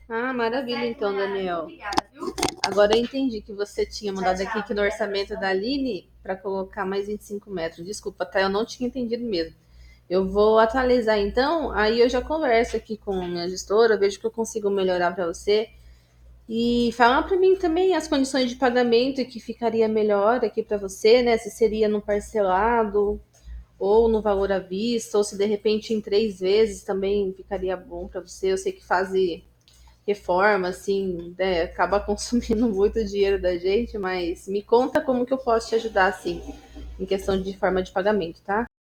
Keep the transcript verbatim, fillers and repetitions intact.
Ah, maravilha, então, Daniel. Agora eu entendi que você tinha mandado aqui que no orçamento da Aline para colocar mais vinte e cinco metros. Desculpa, tá? Eu não tinha entendido mesmo. Eu vou atualizar então, aí eu já converso aqui com a minha gestora, vejo que eu consigo melhorar para você. E fala para mim também as condições de pagamento que ficaria melhor aqui para você, né? Se seria no parcelado ou no valor à vista, ou se de repente em três vezes também ficaria bom para você. Eu sei que faz reforma, assim, né, acaba consumindo muito dinheiro da gente, mas me conta como que eu posso te ajudar, assim, em questão de forma de pagamento, tá?